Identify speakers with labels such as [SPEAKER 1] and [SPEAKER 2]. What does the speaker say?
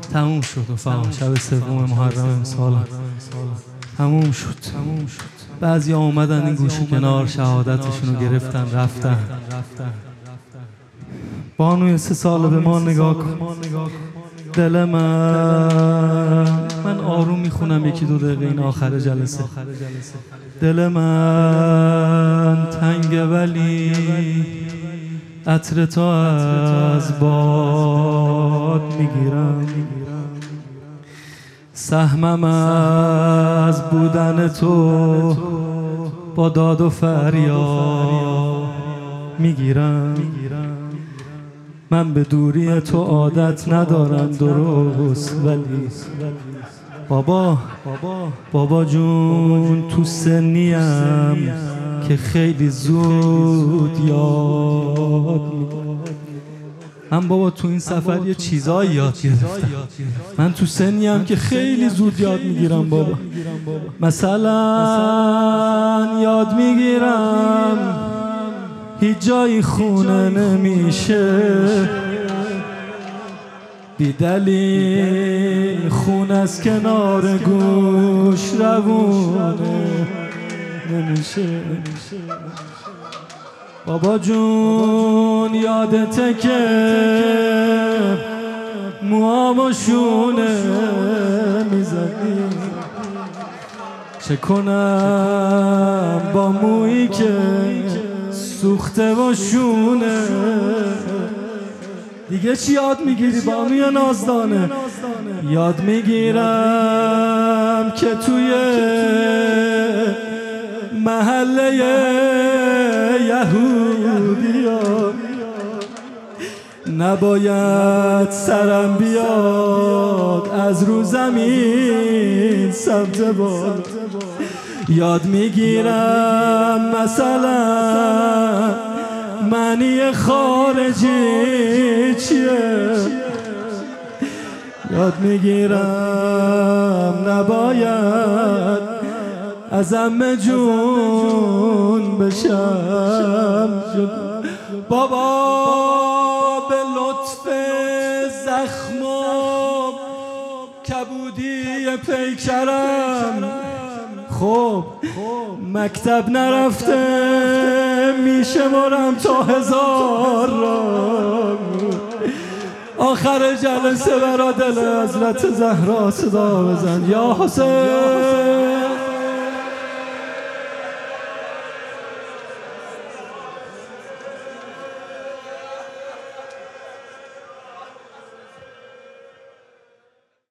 [SPEAKER 1] تموم شد رفقا. شب سوم محرم امسال تموم شد. بعضی ها اومدن این گوشه کنار شهادتشون رو گرفتن رفتن. بانوی 3 سال به ما نگاه کن. دل من آروم میخونم 1-2 دقیقه این آخر جلسه. دل من تنگه ولی عطر تو از باد میگیرم. سهمم از بودن تو با داد و فریاد میگیرم. من به دوری تو عادت ندارم درست، ولی بابا جون تو سنیم که خیلی زود یاد میگیرم. من بابا تو این سفر یه چیزایی یاد گرفتم. من تو سنیم که خیلی زود یاد میگیرم بابا. مثلا یاد میگیرم هیچ جایی خونه نمیشه، بی دلیل خون از کنار گوش روونه نمیشه. بابا جون یادته که موامو شونه میزدی، چه کنم با مویی که سوخته و شونه. دیگه چی یاد میگیری بانوی نازدانه؟ یاد میگیرم که توی محله یهودیا نباید سرم بیاد از رو زمین سمت بالا. یاد میگیرم مثلا معنی خارجی چیه. یاد میگیرم نباید از عمه جون بشم. بابا به لطف زخم و کبودی پیکرم خب مکتب نرفته میشمارم تا 1000 را. آخر جلسه برا دل حضرت زهرا صدا بزن یا حسین.